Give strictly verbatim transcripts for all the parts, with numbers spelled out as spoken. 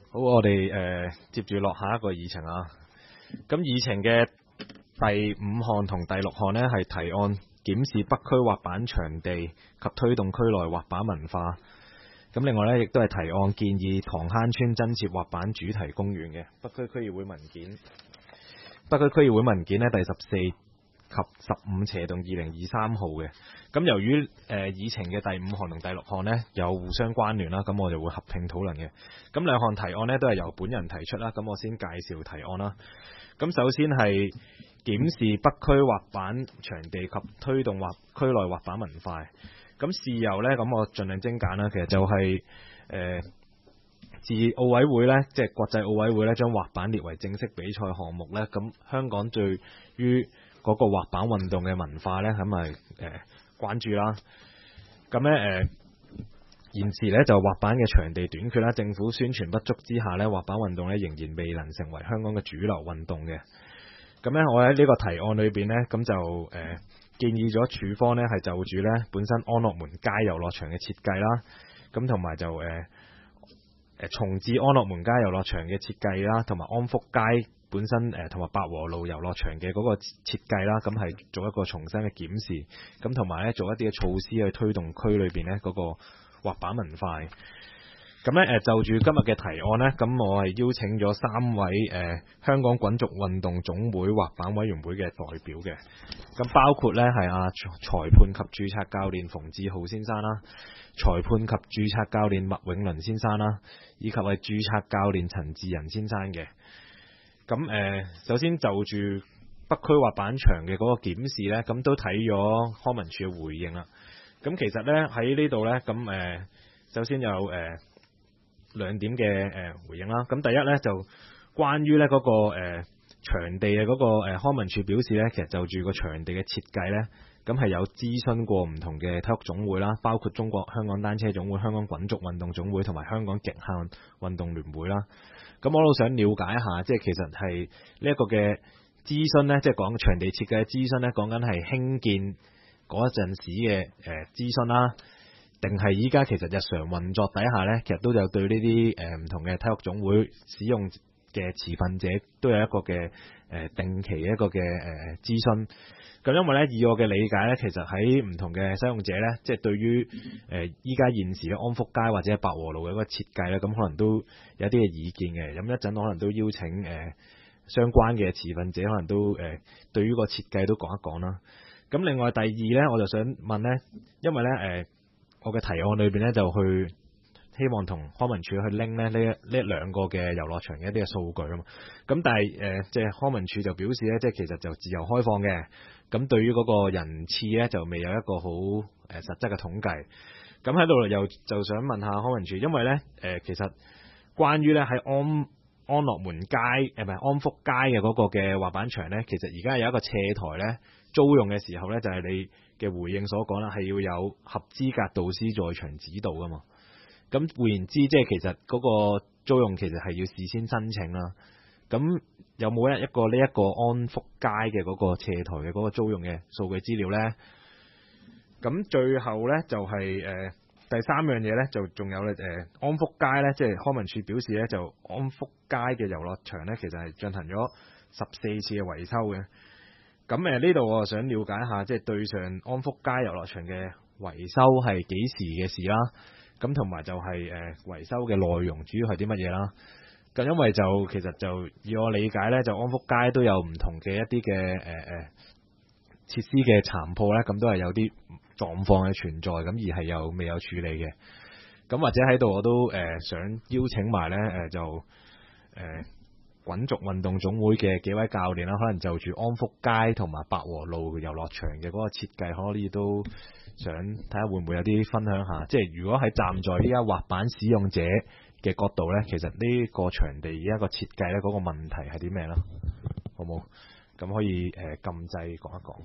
好，我哋誒、呃、接住落下一個議程啊。咁議程嘅第五項同第六項呢，係提案檢視北區滑板場地及推動區內滑板文化。咁另外呢，亦都係提案建議塘坑村增設滑板主題公園嘅。北區區議會文件，北區區議會文件呢，第十四及十五斜動二零二三號嘅。咁由於誒、呃、議程嘅第五項同第六項呢有互相關聯啦，咁我就會合併討論嘅。咁兩項提案呢都係由本人提出啦，咁我先介紹提案啦。咁首先係檢視北區滑板場地及推動滑區內滑板文化。咁事由呢，咁我盡量精簡啦。其實就係、是、誒、呃、自奧委會呢，即係國際奧委會呢，將滑板列為正式比賽項目呢。咁香港對於嗰個滑板運動嘅文化呢，咁咪誒關注啦。咁呢，誒、呃、現時呢，就滑板嘅場地短缺啦，政府宣傳不足之下呢，滑板運動呢仍然未能成為香港嘅主流運動嘅。咁呢，我喺呢個提案裏邊呢，咁就誒、呃、建議咗署方呢係就住呢本身安樂門街遊樂場嘅設計啦，咁同埋就誒誒、呃、重置安樂門街遊樂場嘅設計啦，同埋安福街本身誒同埋百和路遊樂場嘅嗰個設計啦，咁係做一個重新嘅檢視，咁同埋咧做一啲嘅措施去推動區裏邊咧嗰個滑板文化。咁咧誒就住今日嘅提案咧，咁我係邀請咗三位誒、呃、香港滾軸運動總會滑板委員會嘅代表嘅，咁包括咧係阿裁判及註冊教練馮志浩先生啦，裁判及註冊教練麥永倫先生啦，以及係註冊教練陳志仁先生嘅。咁誒、呃，首先就住北區滑板場嘅嗰個檢視呢，咁都睇咗康文署嘅回應啦。咁其實呢，喺呢度呢，咁誒、呃，首先有誒、呃、兩點嘅誒、呃、回應啦。咁第一呢，就關於呢嗰、那個誒、呃、場地嘅嗰、那個誒、呃、康文署表示呢，其實就住個場地嘅設計呢，咁係有諮詢過唔同嘅體育總會啦，包括中國香港單車總會、香港滾軸運動總會同埋香港極限運動聯會啦。咁我都想了解一下，即係其實係呢一個嘅諮詢呢，即係講場地設計嘅諮詢呢，講緊係興建嗰一陣時嘅誒諮詢啦，定係依家其實日常運作底下呢，其實都有對呢啲誒唔同嘅體育總會使用嘅持份者都有一個嘅誒、呃、定期嘅一個嘅誒諮詢。咁因為咧，以我嘅理解咧，其實喺唔同嘅使用者咧，即係對於誒依家現時嘅安福街或者百和路嘅一個設計咧，咁可能都有啲嘅意見嘅。咁一陣可能都邀請誒、呃、相關嘅持份者，可能都誒、呃、對於個設計都講一講啦。咁另外第二咧，我就想問咧，因為咧誒、呃、我嘅提案裏邊咧就去希望同康文署去拎咧呢一呢兩個嘅遊樂場嘅一啲嘅數據啊嘛。咁但係誒、呃、即係康文署就表示咧，即係其實就自由開放嘅。咁對於嗰個人次咧，就未有一個好誒、呃、實質嘅統計。咁喺度又就想問下康文署，因為咧誒、呃、其實關於咧喺安安樂門街誒唔係安福街嘅嗰個嘅滑板場咧，其實而家有一個斜台咧租用嘅時候咧，就係、是、你嘅回應所講啦，係要有合資格導師在場指導噶嘛。咁換言之，即係其實嗰個租用其實係要事先申請啦。咁有冇一一個呢一個安福街嘅嗰個斜台嘅嗰個租用嘅數據資料呢？咁最後呢，就係、是、誒、呃、第三樣嘢呢，就仲有咧誒、呃、安福街呢，即係康文署表示呢，就安福街嘅遊樂場呢，其實係進行咗十四次嘅維修嘅。咁誒呢度我就想了解一下，即係對上安福街遊樂場嘅維修係幾時嘅事啦？咁同埋就係、是、誒、呃、維修嘅內容主要係啲乜嘢啦？咁因為就其實就以我理解咧，就安福街都有唔同嘅一啲嘅誒誒設施嘅殘破咧，咁都係有啲狀況嘅存在，咁而係又未有處理嘅。咁或者喺度我都誒、呃、想邀請埋咧誒就誒滾軸運動總會嘅幾位教練啦，可能就住安福街同埋百和路遊樂場嘅嗰個設計，可以都想睇下會唔會有啲分享下。即係如果喺站在依家滑板使用者嘅角度咧，其實呢個場地而家個設計咧，嗰個問題係啲咩啦？好冇？咁可以誒撳掣講一講，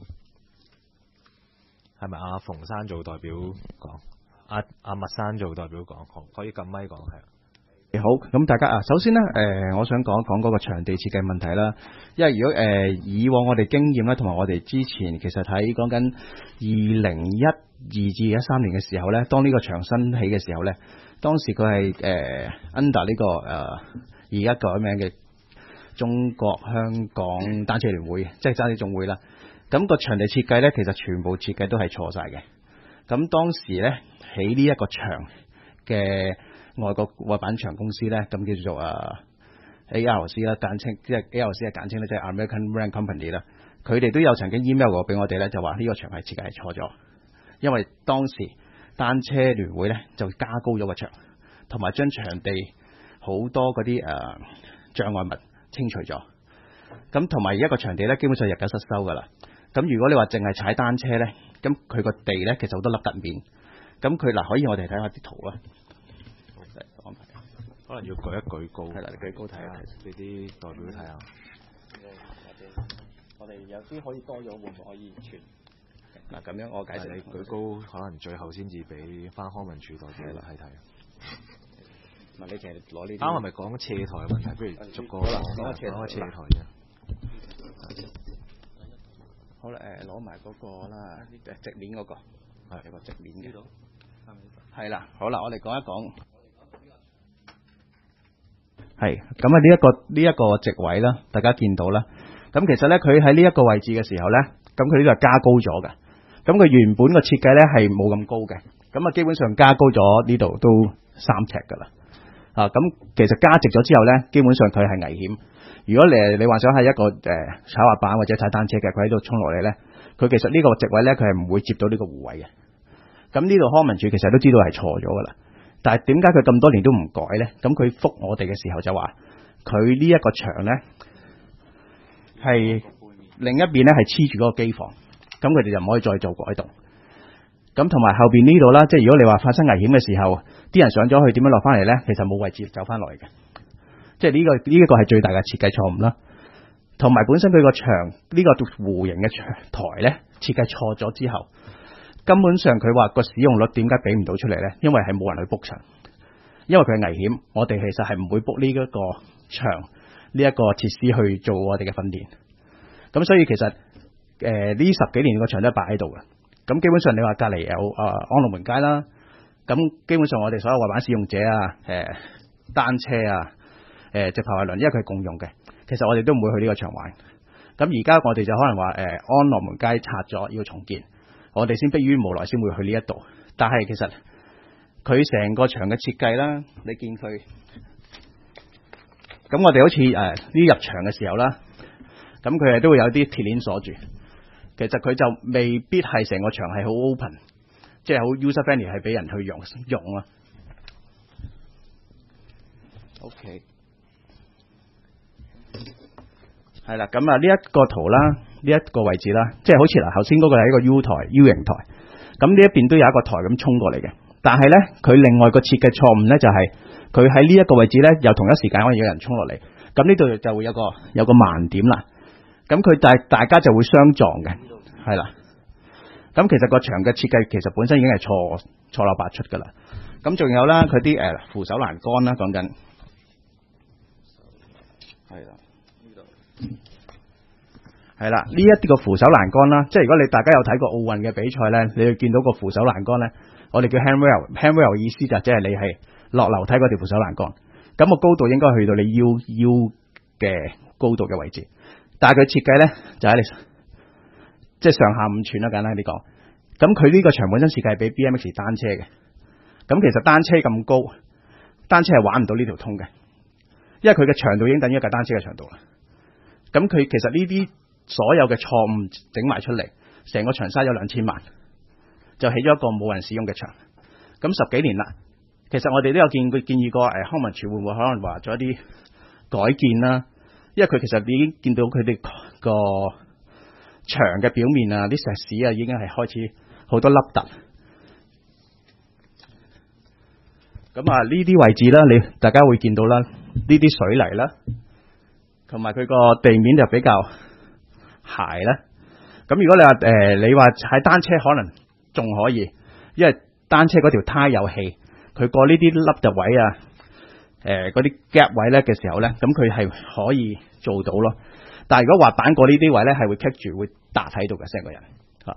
係咪阿馮生做代表講？阿阿麥生做代表講，可可以撳咪講係。 好，咁大家啊，首先咧，誒、呃，我想講一講嗰個場地設計問題啦。因為如果誒、呃、以往我哋經驗咧，同埋我哋之前其實喺講緊二零一二至一三年嘅時候咧，當呢個場新起嘅時候咧，當時佢係誒 under 呢、這個誒而家改名嘅中國香港單車聯會，即係單車總會啦。咁、那個場地設計咧，其實全部設計都係錯晒嘅。咁當時咧起呢一個場嘅外國滑板場公司咧，咁叫做啊 A R C 啦，簡稱即係 A R C 嘅簡稱咧，即係 American Ramp Company 啦。佢哋都有曾經 email 過俾我哋咧，就話呢個場係設計係錯咗，因為當時單車聯會咧就加高咗個場，同埋將場地好多嗰啲誒障礙物清除咗。咁同埋而家個場地咧，基本上日久失修噶啦。咁如果你話淨係踩單車咧，咁佢個地咧其實好多凹凸面。咁佢嗱，可以我哋睇下啲圖啦。 可能要舉一舉高， 係啦，你舉高睇下， 俾啲代表睇下。 我哋有啲可以多咗，會唔會可以傳？嗱，咁樣我解釋。 你舉高可能最後先至俾翻康文署代表嚟睇。 嗱，你其實攞呢啲。 啱係咪講斜台嘅問題？不如逐個講個斜台。講個斜台啫。 好啦，誒攞埋嗰個啦，誒直面嗰個，係有個直面嘅。係啦，好啦，我哋講一講。係，咁啊呢一個呢一個席位啦，大家見到啦。咁其實咧，佢喺呢一個位置嘅時候咧，咁佢呢度係加高咗嘅。咁佢原本個設計咧係冇咁高嘅，咁啊基本上加高咗呢度都三尺噶啦。啊，咁其實加直咗之後咧，基本上佢係危險。如果你你幻想係一個誒踩滑板或者踩單車嘅，佢喺度衝落嚟咧，佢其實呢個席位咧，佢係唔會接到呢個護位嘅。咁呢度康文署其實都知道係錯咗噶啦。但係點解佢咁多年都唔改咧？咁佢覆我哋嘅時候就話，佢呢一個牆咧係另一邊咧係黐住嗰個機房，咁佢哋就唔可以再做改動。咁同埋後邊呢度啦，即係如果你話發生危險嘅時候，啲人上咗去點樣落翻嚟咧？其實冇位置走翻落嚟嘅，即係呢個呢一個係最大嘅設計錯誤啦。同埋本身佢個牆呢個弧形嘅牆台咧設計錯咗之後。根本上佢話個使用率點解俾唔到出嚟咧？因為係冇人去 book 場，因為佢係危險。我哋其實係唔會 book 呢一個場呢一個設施去做我哋嘅訓練。咁所以其實誒呢、呃、十幾年個場都係擺喺度嘅。咁基本上你話隔離有啊、呃、安樂門街啦，咁基本上我哋所有滑板使用者啊、誒、呃、單車啊、誒、呃、直排輪，因為佢係共用嘅，其實我哋都唔會去呢個場玩。咁而家我哋就可能話誒、呃、安樂門街拆咗要重建。我哋先迫於無奈先會去呢一度，但係其實佢成個場嘅設計啦，你見佢咁，我哋好似誒呢入場嘅時候啦，咁佢係都會有啲鐵鏈鎖住。其實佢就未必係成個場係好 open，即係好 user friendly 係俾人去用用啦。OK， 係啦，咁啊呢一個圖啦。呢一個位置啦，即係好似嗱，頭先嗰個係一個 U 台 U 型台，咁呢一邊都有一個台咁衝過嚟嘅。但係咧，佢另外個設計錯誤咧就係佢喺呢一個位置咧，又同一時間可以有人衝落嚟，咁呢度就會有個有個盲點啦。咁佢大大家就會相撞嘅，係啦。咁其實個牆嘅設計其實本身已經係錯錯漏百出噶啦。咁仲有啦，佢啲誒扶手欄杆啦，講緊係啦。係啦，呢一啲個扶手欄杆啦，即係如果你大家有睇過奧運嘅比賽咧，你會見到個扶手欄杆咧，我哋叫 handrail，handrail 意思就即係你係落樓梯嗰條扶手欄杆，咁個高度應該去到你腰腰嘅高度嘅位置，但係佢設計咧就喺你即係上下五寸啦，簡單啲講。咁佢呢個場本身設計係俾 B M X 單車嘅，咁其實單車咁高，單車係玩唔到呢條通嘅，因為佢嘅長度已經等於一架單車嘅長度啦。咁佢其實呢啲所有嘅錯誤整埋出嚟，成個場嘥咗兩千萬，就起咗一個冇人使用嘅場。咁十幾年啦，其實我哋都有建議建議過誒康文署會唔會可能話做一啲改建啦，因為佢其實已經見到佢哋個牆嘅表面啊，啲石屎啊已經係開始好多凹凸。咁啊呢啲位置啦，你大家會見到啦，呢啲水泥啦，同埋佢個地面就比較鞋咧，咁如果你話誒、呃，你話踩單車可能仲可以，因為單車嗰條胎有氣，佢過呢啲凹凸位啊， 誒嗰啲 gap 位咧嘅時候咧，咁佢係可以做到咯。但係如果滑板過呢啲位咧，係會棘住，會搭喺度嘅成個人嚇。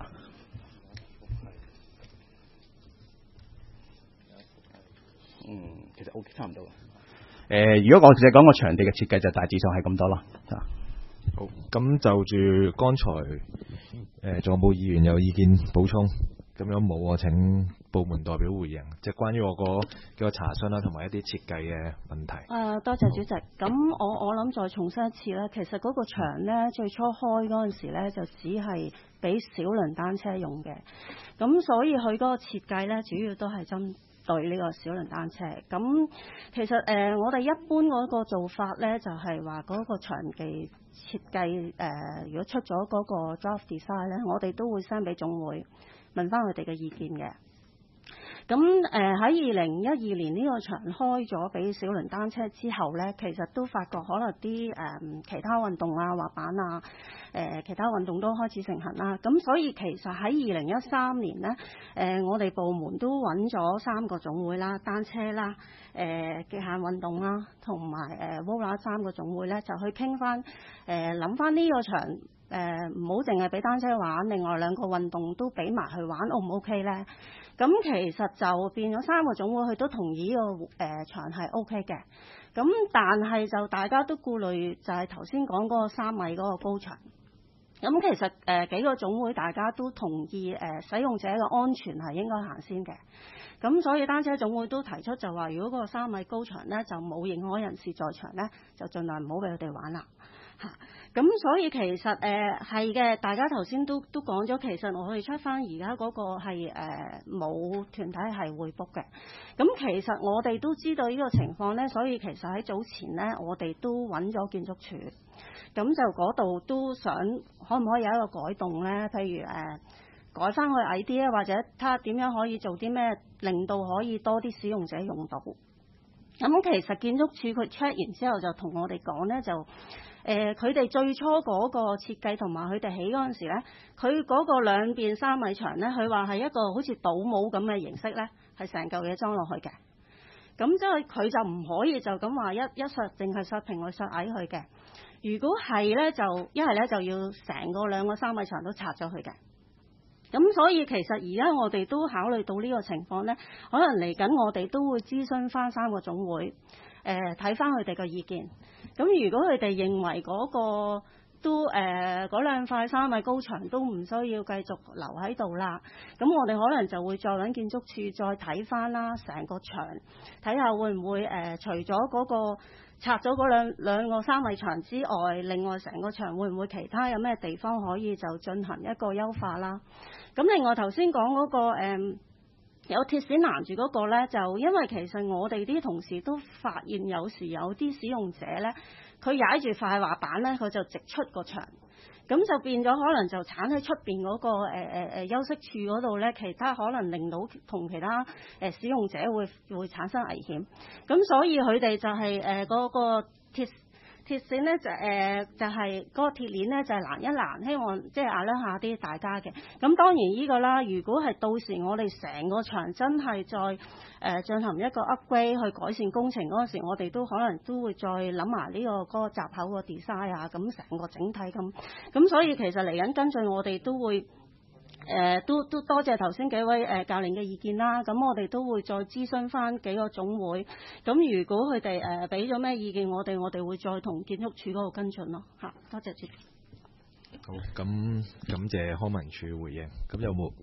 嗯，其實 OK 差唔多。誒、呃，如果我淨係講個場地嘅設計，就大致上係咁多咯。 好，咁就住剛才誒仲有冇議員有意見補充？咁樣冇，我請部門代表回應，即係關於我個幾個查詢啦，同埋一啲設計嘅問題。 誒、呃，多謝主席。咁我我諗再重申一次咧，其實嗰個場咧最初開嗰陣時咧，就只係俾小輪單車用嘅。咁所以佢嗰個設計咧，主要都係針對呢個小輪單車。咁其實誒、呃，我哋一般嗰個做法咧，就係話嗰個場地設計誒、呃，如果出咗嗰個 draft design 咧，我哋都會 send 俾總會。問翻佢哋嘅意見嘅，咁誒喺二零一二年呢個場開咗俾小輪單車之後呢，其實都發覺可能啲誒、呃、其他運動啊、滑板啊、誒、呃、其他運動都開始盛行啦。咁所以其實喺二零一三年呢，誒、呃、我哋部門都揾咗三個總會啦，單車啦、誒、呃、極限運動啦，同埋誒 roller 三個總會呢，就去傾翻誒諗翻呢個場。誒唔好淨係俾單車玩，另外兩個運動都俾埋去玩，O 唔 OK 呢？咁其實就變咗三個總會，佢都同意呢、這個誒、呃、場係 OK 嘅。咁但係就大家都顧慮，就係頭先講嗰個三米嗰個高牆。咁其實誒、呃、幾個總會大家都同意誒、呃、使用者嘅安全係應該行先嘅。咁所以單車總會都提出就話，如果嗰個三米高牆呢，就冇認可人士在場呢，就盡量唔好俾佢哋玩啦。嚇，咁所以其實誒係嘅，大家頭先都都講咗，其實我哋出翻而家嗰個係誒冇團體係會 book 嘅。咁其實我哋都知道呢個情況呢，所以其實喺早前呢，我哋都揾咗建築署，咁就嗰度都想可唔可以有一個改動呢？譬如誒、呃、改翻去矮啲啊，或者睇下點樣可以做啲咩，令到可以多啲使用者用到。咁其實建築署佢 check 完之後就同我哋講呢，就誒佢哋最初嗰個設計同埋佢哋起嗰陣時呢，佢嗰個兩邊三米長呢，佢話係一個好似倒模咁嘅形式呢，係成嚿嘢裝落去嘅。咁即係佢就唔可以就咁話一一實淨係實平去實矮佢嘅。如果係呢，就一係呢就要成個兩個三米長都拆咗佢嘅。咁所以其實而家我哋都考慮到呢個情況呢，可能嚟緊我哋都會諮詢翻三個總會，誒睇翻佢哋嘅意見。咁如果佢哋認為嗰個都誒嗰兩塊三米高牆都唔需要繼續留喺度啦，咁我哋可能就會再揾建築署再睇翻啦，成個牆睇下會唔會誒、呃、除咗嗰、嗰個拆咗嗰兩兩個三米牆之外，另外成個牆會唔會其他有咩地方可以就進行一個優化啦？咁另外頭先講嗰個、嗯、有鐵線攔住嗰個呢，就因為其實我哋啲同事都發現有時有啲使用者呢，佢踩住塊滑板呢，佢就直出個牆，咁就變咗可能就鏟喺出邊嗰個誒誒誒休息處嗰度呢，其他可能令到同其他誒、呃、使用者會會產生危險，咁所以佢哋就係誒嗰個鐵鐵線呢，就誒、呃、就係、是、嗰個鐵鏈呢，就係、是、攔一攔，希望即係壓力下啲大家嘅。咁當然呢個啦，如果係到時我哋成個場真係再誒、呃、進行一個 upgrade 去改善工程嗰陣時，我哋都可能都會再諗埋呢個嗰、那個閘口個 design 啊，咁成個整體咁。咁所以其實嚟緊跟進我哋都會。誒、呃、都都多謝頭先幾位誒、呃、教練嘅意見啦，咁我哋都會再諮詢翻幾個總會，咁如果佢哋誒俾咗咩意見，我哋我哋會再同建築署嗰度跟進咯嚇。多謝主席。 好，咁感謝康文署回應。咁有冇？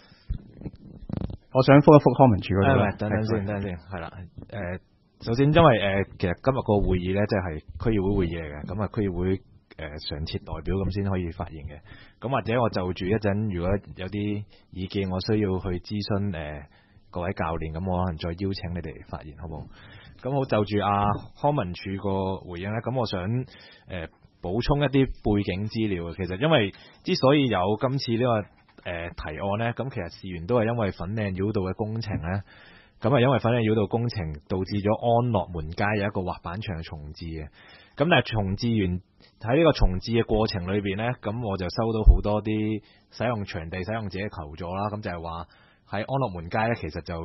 我想覆一覆康文署嗰度。 等等先，等等先，係啦。誒、呃，首先因為誒、呃，其實今日個會議咧，即係區議會會議嚟嘅，咁啊區議會。誒、呃、常設代表咁先可以發言嘅，咁或者我就住一陣，如果有啲意見，我需要去諮詢誒、呃、各位教練，咁我可能再邀請你哋發言，好唔好？咁好，就住阿、啊、康文署個回應咧，咁我想誒、呃、補充一啲背景資料。其實因為之所以有今次呢、這個誒、呃、提案咧，咁其實事源都係因為粉嶺繞道嘅工程咧，咁啊因為粉嶺繞道工程導致咗安樂門街有一個滑板場重置嘅，咁但係重置完。喺呢個重置嘅過程裏邊呢，咁我就收到好多啲使用場地使用者求助啦。咁就係話喺安樂門街呢，其實就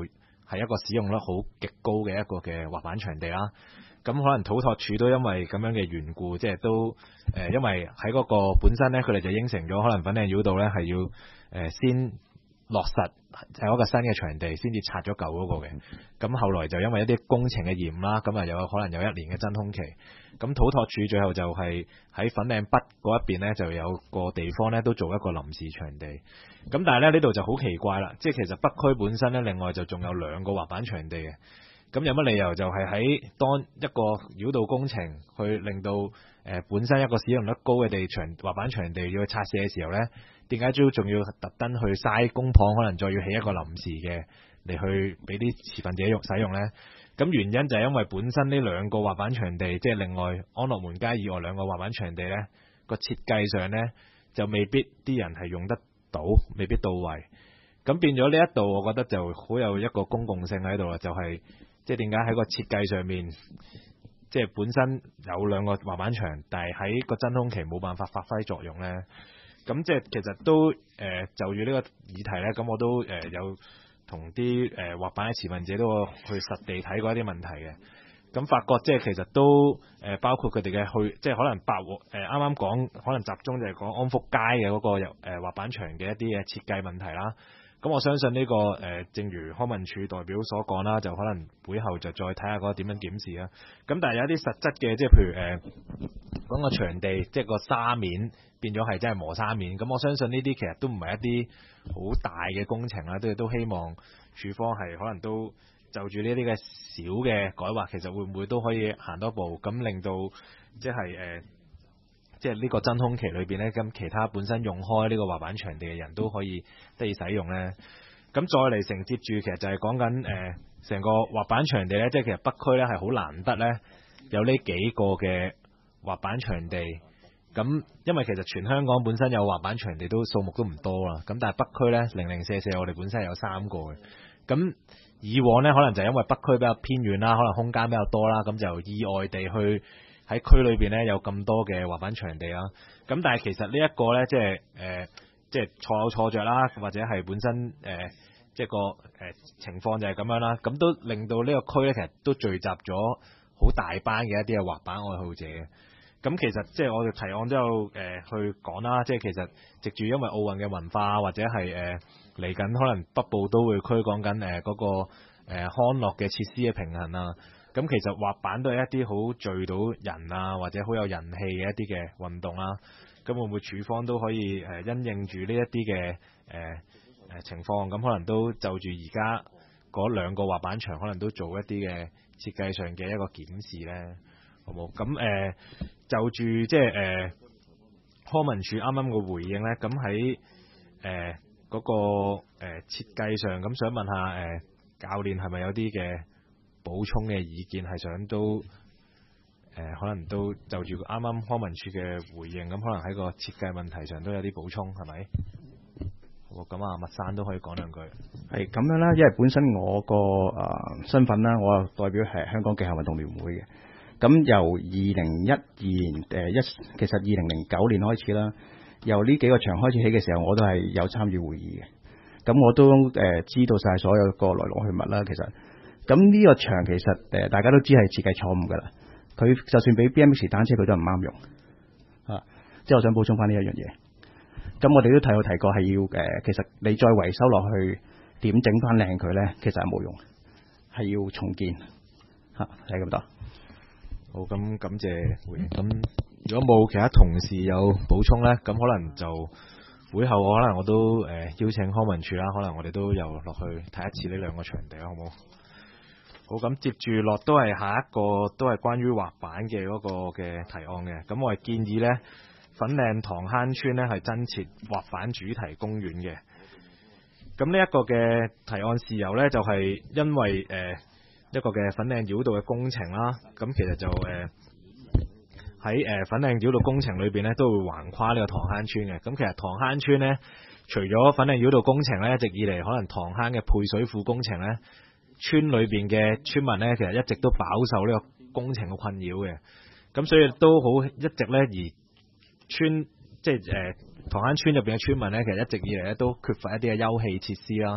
係一個使用率好極高嘅一個嘅滑板場地啦。咁可能土拓署都因為咁樣嘅緣故，即係都誒、呃，因為喺嗰個本身咧，佢哋就應承咗，可能粉嶺繞道咧係要誒、呃、先落實係一個新嘅場地，先至拆咗舊嗰個嘅。咁後來就因為一啲工程嘅延誤啦，咁啊有可能有一年嘅真空期。咁土拓署最後就係喺粉嶺北嗰一邊咧，就有個地方咧都做一個臨時場地。咁但係咧呢度就好奇怪啦，即係其實北區本身咧，另外就仲有兩個滑板場地嘅。咁有乜理由就係喺當一個繞道工程去令到誒、呃、本身一個使用率高嘅地場滑板場地要去拆卸嘅時候呢？點解都仲要特登去嘥公帑，可能再要起一個臨時嘅嚟去俾啲持份者用使用呢？咁原因就係因為本身呢兩個滑板場地，即係另外安樂門街以外兩個滑板場地呢，個設計上呢，就未必啲人係用得到，未必到位。咁變咗呢一度，我覺得就好有一個公共性喺度啦，就係、是。即係點解喺個設計上面，即係本身有兩個滑板場，但係喺個真空期冇辦法發揮作用呢？咁即係其實都誒、呃、就住呢個議題呢，咁我都誒、呃、有同啲誒滑板嘅持份者都去實地睇過一啲問題嘅。咁發覺即係其實都誒、呃、包括佢哋嘅去，即係可能百和誒啱啱講，可能集中就係講安福街嘅嗰個誒滑板場嘅一啲嘅設計問題啦。咁我相信呢、這個誒、呃，正如康文署代表所講啦，就可能會後就再睇下嗰個點樣檢視啦。咁但係有一啲實質嘅，即係譬如誒講、呃、個場地，即係個沙面變咗係真係磨砂面。咁我相信呢啲其實都唔係一啲好大嘅工程啦，都都希望署方係可能都就住呢啲嘅小嘅改劃，其實會唔會都可以行多步，咁令到即係誒。呃即係呢個真空期裏邊呢，咁其他本身用開呢個滑板場地嘅人都可以得以使用呢。咁再嚟承接住，其實就係講緊誒成個滑板場地呢，即係其實北區呢係好難得呢有呢幾個嘅滑板場地。咁因為其實全香港本身有滑板場地都數目都唔多啦。咁但係北區呢，零零舍舍，我哋本身係有三個嘅。咁以往呢，可能就係因為北區比較偏遠啦，可能空間比較多啦，咁就意外地去。喺區裏邊咧有咁多嘅滑板場地啦，咁但係其實呢一個咧即係誒、呃、即係錯有錯着啦，或者係本身誒、呃、即係個誒、呃、情況就係咁樣啦，咁都令到呢個區咧其實都聚集咗好大班嘅一啲嘅滑板愛好者嘅。咁其實即係我哋提案都有誒、呃、去講啦，即係其實藉住因為奧運嘅文化或者係誒嚟緊可能北部都會區講緊誒嗰個誒、呃、康樂嘅設施嘅平衡啊。咁其實滑板都係一啲好聚到人啊，或者好有人氣嘅一啲嘅運動啦。咁會唔會署方都可以誒因應住呢一啲嘅誒誒情況，咁可能都就住而家嗰兩個滑板場，可能都做一啲嘅設計上嘅一個檢視咧，好冇？咁誒、呃、就住即係誒康文署啱啱個回應咧，咁喺誒嗰個誒、呃、設計上，咁想問下誒、呃、教練係咪有啲嘅補充嘅意見，係想都誒、呃、可能都就住啱啱康文署嘅回應，咁可能喺個設計問題上都有啲補充，係咪？好，咁啊，麥生都可以講兩句。 係咁樣啦，因為本身我個誒、呃、身份啦，我代表係香港極限運動聯會嘅。咁由二零一二年誒一、呃，其實二零零九年開始啦，由呢幾個場開始起嘅時候，我都係有參與會議嘅。咁我都誒、呃、知道晒所有個來龍去脈啦，其實。咁呢個場其實誒、呃、大家都知係設計錯誤㗎啦，佢就算俾 B M X 單車佢都唔啱用啊！即係我想補充翻呢一樣嘢。咁我哋都提有提過係要誒、呃，其實你再維修落去點整翻靚佢咧，其實係冇用，係要重建嚇，係咁多。 好，咁感謝回應。咁如果冇其他同事有補充咧，咁可能就會後可能我都誒、呃、邀請康文署啦，可能我哋都又落去睇一次呢兩個場地啦，好唔好？好，咁接住落都係下一個都係關於滑板嘅嗰個嘅提案嘅。咁我係建議呢，粉嶺塘坑村呢係增設滑板主題公園嘅。咁呢一個嘅提案事由呢，就係、是、因為誒、呃、一個嘅粉嶺繞道嘅工程啦。咁其實就誒喺誒粉嶺繞道工程裏邊呢，都會橫跨呢個塘坑村嘅。咁其實塘坑村呢，除咗粉嶺繞道工程呢，一直以嚟可能塘坑嘅配水庫工程呢，村裏邊嘅村民呢，其實一直都飽受呢個工程嘅困擾嘅，咁所以都好一直呢，而村即係誒塘坑村入邊嘅村民呢，其實一直以嚟呢都缺乏一啲嘅休憩設施啦。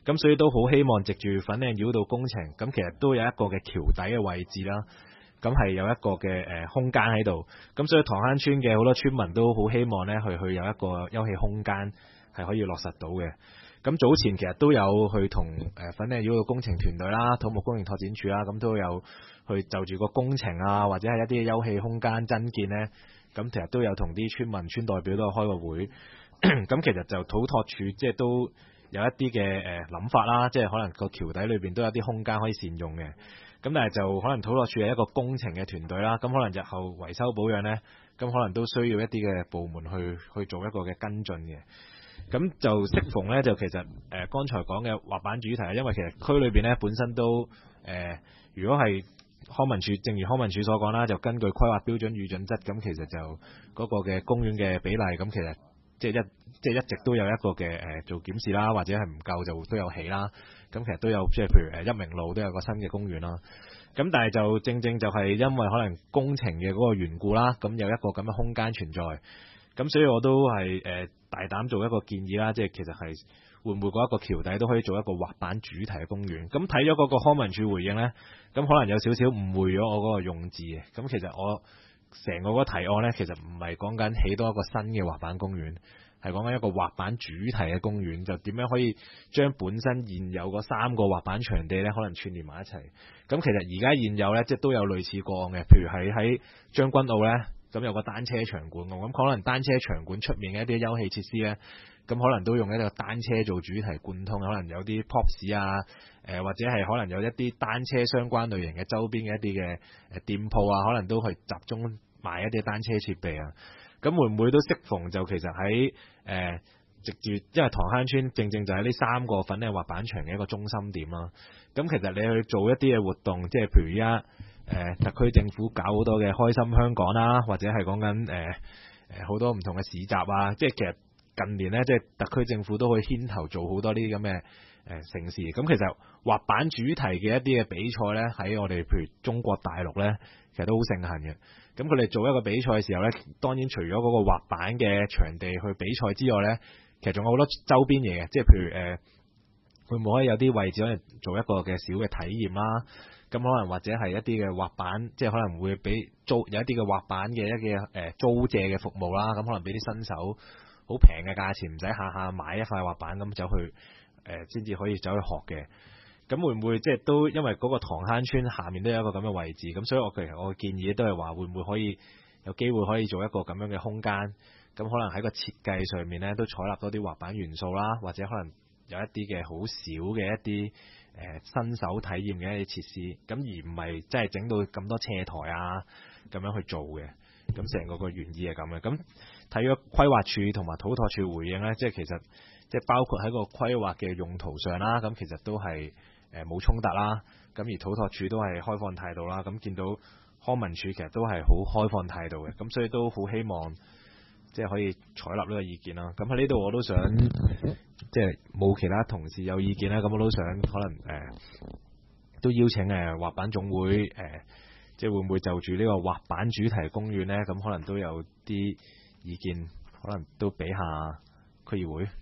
咁所以都好希望藉住粉嶺繞道工程，咁其實都有一個嘅橋底嘅位置啦，咁係有一個嘅誒空間喺度，咁所以塘坑村嘅好多村民都好希望咧去去有一個休憩空間係可以落實到嘅。咁早前其實都有去同誒粉嶺繞道工程團隊啦、土木工程拓展署啦，咁都有去就住個工程啊，或者係一啲休憩空間增建咧，咁其實都有同啲村民、村代表都有開個會。咁其實就土拓署即係都有一啲嘅誒諗法啦，即係可能個橋底裏邊都有啲空間可以善用嘅。咁但係就可能土拓署係一個工程嘅團隊啦，咁可能日後維修保養咧，咁可能都需要一啲嘅部門去去做一個嘅跟進嘅。咁就適逢咧，就其實誒、呃、剛才講嘅滑板主題，因為其實區裏邊咧本身都誒、呃，如果係康文署，正如康文署所講啦，就根據規劃標準與準則，咁其實就嗰個嘅公園嘅比例，咁其實即係一即係一直都有一個嘅誒、呃、做檢視啦，或者係唔夠就都有起啦。咁其實都有即係譬如誒一明路都有個新嘅公園啦。咁但係就正正就係因為可能工程嘅嗰個緣故啦，咁有一個咁嘅空間存在。咁所以我都係誒、呃、大膽做一個建議啦，即係其實係會唔會嗰一個橋底都可以做一個滑板主題嘅公園？咁睇咗嗰個康文署回應呢，咁可能有少少誤會咗我嗰個用字嘅。咁其實我成個嗰個提案呢，其實唔係講緊起多一個新嘅滑板公園，係講緊一個滑板主題嘅公園，就點樣可以將本身現有嗰三個滑板場地呢，可能串聯埋一齊。咁其實而家現有呢，即係都有類似個案嘅，譬如係喺將軍澳呢。咁有個單車場館，咁可能單車場館出面嘅一啲休憩設施咧，咁可能都用一個單車做主題貫通，可能有啲 pop 啊，誒、呃、或者係可能有一啲單車相關類型嘅周邊嘅一啲嘅誒店鋪啊，可能都去集中賣一啲單車設備啊。咁會唔會都適逢就其實喺誒、呃、藉住，因為塘坑村正正就係呢三個粉嶺滑板場嘅一個中心點啦。咁其實你去做一啲嘅活動，即係譬如依家。誒、呃、特區政府搞好多嘅開心香港啦，或者係講緊誒誒好多唔同嘅市集啊，即係其實近年咧，即係特區政府都可以牽頭做好多呢啲咁嘅誒盛事。咁其實滑板主題嘅一啲嘅比賽咧，喺我哋譬如中國大陸咧，其實都好盛行嘅。咁佢哋做一個比賽嘅時候咧，當然除咗嗰個滑板嘅場地去比賽之外咧，其實仲有好多周邊嘢嘅，即係譬如誒、呃、會唔會可以有啲位置可以做一個嘅小嘅體驗啦。咁可能或者係一啲嘅滑板，即係可能會俾租有一啲嘅滑板嘅一啲誒、呃、租借嘅服務啦。咁可能俾啲新手好平嘅價錢，唔使下下買一塊滑板咁走去誒先至可以走去學嘅。咁會唔會即係都因為嗰個塘坑村下面都有一個咁嘅位置，咁所以我其實我嘅建議都係話會唔會可以有機會可以做一個咁樣嘅空間，咁可能喺個設計上面咧都採納多啲滑板元素啦，或者可能有一啲嘅好少嘅一啲。誒、呃、新手體驗嘅一啲設施，咁而唔係即係整到咁多斜台啊，咁樣去做嘅，咁成個個原意係咁嘅。咁睇咗規劃署同埋土拓署回應咧，即係其實即係包括喺個規劃嘅用途上啦，咁其實都係誒冇衝突啦。咁而土拓署都係開放態度啦。咁見到康文署其實都係好開放態度嘅，咁所以都好希望即係可以採納呢個意見啦。咁喺呢度我都想。即係冇其他同事有意見啦，咁我都想可能誒、呃、都邀請誒、呃、滑板總會誒、呃，即係會唔會就住呢個滑板主題公園咧？咁可能都有啲意見，可能都俾下區議會。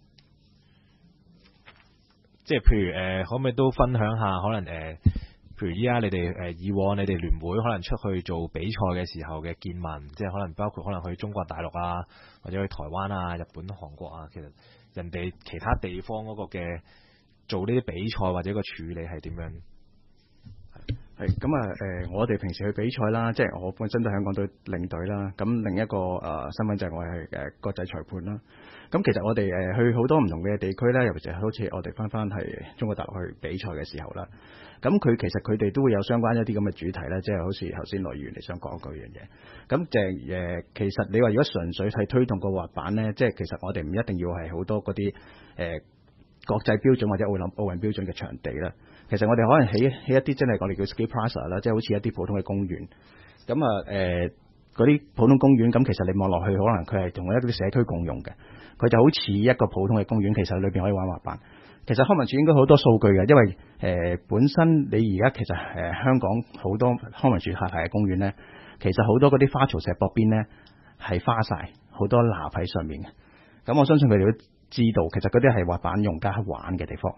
即係譬如誒、呃，可唔可以都分享下？可能誒、呃，譬如依家你哋誒、呃、以往你哋聯會可能出去做比賽嘅時候嘅見聞，即係可能包括可能去中國大陸啊，或者去台灣啊、日本、韓國啊，其實。人哋其他地方嗰個嘅做呢啲比賽或者個處理係點樣？ 係咁啊！誒、呃，我哋平時去比賽啦，即係我本身都係香港隊領隊啦。咁另一個誒、呃、身份就係我係誒、呃、國際裁判啦。咁其實我哋誒、呃、去好多唔同嘅地區咧，尤其是好似我哋翻翻係中國大陸去比賽嘅時候啦。咁佢其實佢哋都會有相關一啲咁嘅主題咧，即係好似頭先來源你想講嗰樣嘢。咁就係誒，其實你話如果純粹係推動個滑板咧，即係其實我哋唔一定要係好多嗰啲誒國際標準或者奧林奧運標準嘅場地啦。其實我哋可能起起一啲真係我哋叫 ski plaza 啦，即係好似一啲普通嘅公園。咁啊誒嗰啲普通公園，咁其實你望落去，可能佢係同一啲社區共用嘅，佢就好似一個普通嘅公園，其實裏邊可以玩滑板。其實康文署應該好多數據嘅，因為誒、呃、本身你而家其實誒、呃、香港好多康文署下轄嘅公園咧，其實好多嗰啲花槽石駁邊咧係花晒，好多蠟喺上面嘅。咁我相信佢哋都知道，其實嗰啲係滑板用家玩嘅地方。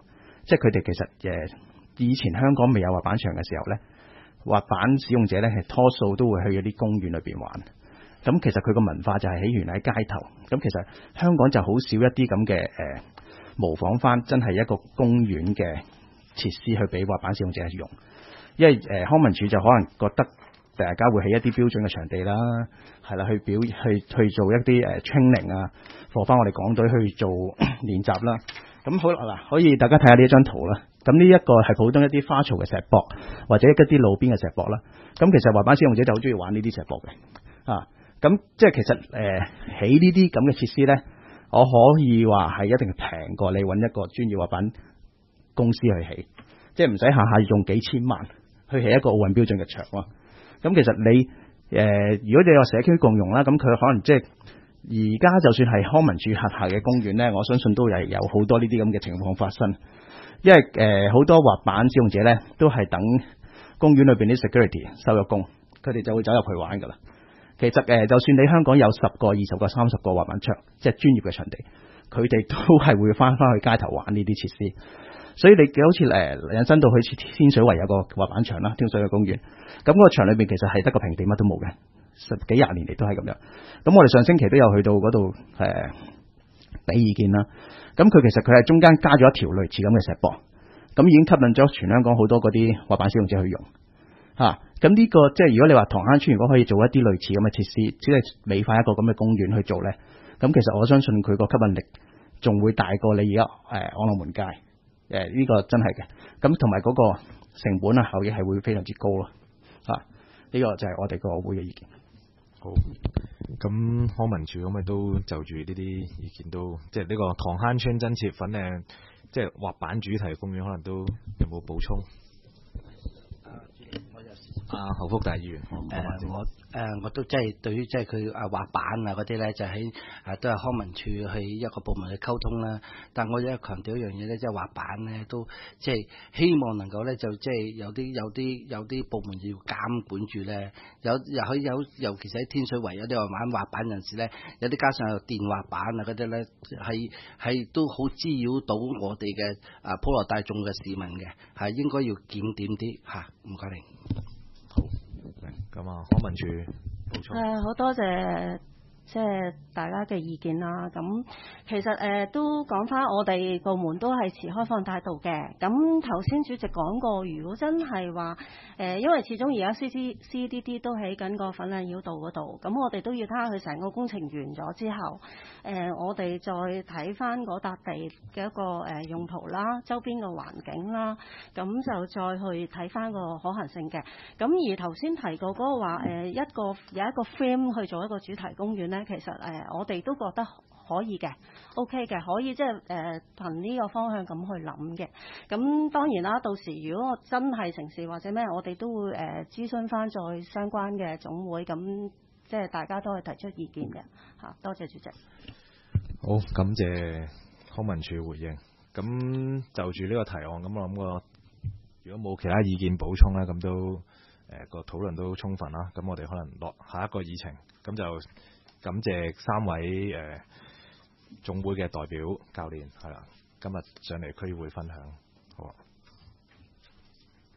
即係佢哋其實誒、呃、以前香港未有滑板場嘅時候咧，滑板使用者咧係多數都會去嗰啲公園裏邊玩。咁其實佢個文化就係起源喺街頭。咁其實香港就好少一啲咁嘅誒模仿翻真係一個公園嘅設施去俾滑板使用者用。因為誒、呃、康文署就可能覺得大家會起一啲標準嘅場地啦，係啦，去表去去做一啲誒 training 啊，放翻我哋港隊去做練習啦。咁好啦，嗱，可以大家睇下呢一張圖啦。咁呢一個係普通一啲花槽嘅石壆，或者一啲路邊嘅石壆啦。咁其實滑板使用者就好中意玩呢啲石壆嘅啊。咁即係其實誒、呃、起呢啲咁嘅設施咧，我可以話係一定平過你揾一個專業滑板公司去起，即係唔使下下用幾千萬去起一個奧運標準嘅場咯。咁其實你誒、呃，如果你話社區共融啦，咁佢可能即係而家就算係康文署轄下嘅公園咧，我相信都係有好多呢啲咁嘅情況發生。因為誒好、呃、多滑板使用者咧，都係等公園裏邊啲 security 收咗工，佢哋就會走入去玩噶啦。其實誒、呃，就算你香港有十個、二十個、三十個滑板場，即係專業嘅場地，佢哋都係會翻翻去街頭玩呢啲設施。所以你好似誒引申到去天水圍有個滑板場啦，天水圍公園，咁、嗰個場裏邊其實係得個平地，乜都冇嘅，十幾廿年嚟都係咁樣。咁我哋上星期都有去到嗰度誒俾意見啦。咁佢其實佢係中間加咗一條類似咁嘅石壆，咁已經吸引咗全香港好多嗰啲滑板使用者去用嚇。咁、啊、呢、呢個即係如果你話塘坑村如果可以做一啲類似咁嘅設施，只係美化一個咁嘅公園去做咧，咁其實我相信佢個吸引力仲會大過你而家誒安樂門街誒呢、呃呢個真係嘅。咁同埋嗰個成本啊效益係會非常之高咯嚇。呢、啊呢個就係我哋個會嘅意見。 好，咁康文署咁咪都就住呢啲意見都，即係呢個塘坑村增設粉嶺，即係滑板主題公園，可能都有冇補充？啊，侯福大議員，誒、 呃、我誒、呃、我都即係對於即係佢啊滑板啊嗰啲咧，就喺啊都係康文署去一個部門去溝通啦。但我一強調一樣嘢咧，即係滑板咧都即係希望能夠咧就即係有啲有啲有啲部門要監管住咧，有又可以有尤其是喺天水圍有啲話玩滑板人士咧，有啲加上有電滑板啊嗰啲咧，係係都好滋擾到我哋嘅啊普羅大眾嘅市民嘅，係應該要檢點啲嚇。唔該你。 咁啊，康文署補充。 誒，好多謝即係大家嘅意見啦。咁其實誒、呃、都講翻，我哋部門都係持開放態度嘅。咁頭先主席講過，如果真係話誒，因為始終而家 C C C D D 都喺緊個粉嶺繞道嗰度，咁我哋都要睇下佢成個工程完咗之後，誒、呃、我哋再睇翻嗰笪地嘅一個誒用途啦，周邊嘅環境啦，咁就再去睇翻個可行性嘅。咁而頭先提過嗰個話誒一個有一個 frame 去做一個主題公園咧，其實誒、呃、我哋都覺得可以嘅 ，OK 嘅，可以即係誒憑呢個方向咁去諗嘅。咁當然啦，到時如果我真係城市或者咩，我哋都會誒、呃、諮詢翻再相關嘅總會，咁即係大家都係提出意見嘅嚇。多謝主席。 好，感謝康文署回應。咁就住呢個提案，咁我諗個如果冇其他意見補充咧，咁都誒個、呃、討論都充分啦。咁我哋可能落下一個議程，咁就感謝三位誒、呃、總會嘅代表教練係啦，今日上嚟區議會分享，好啊。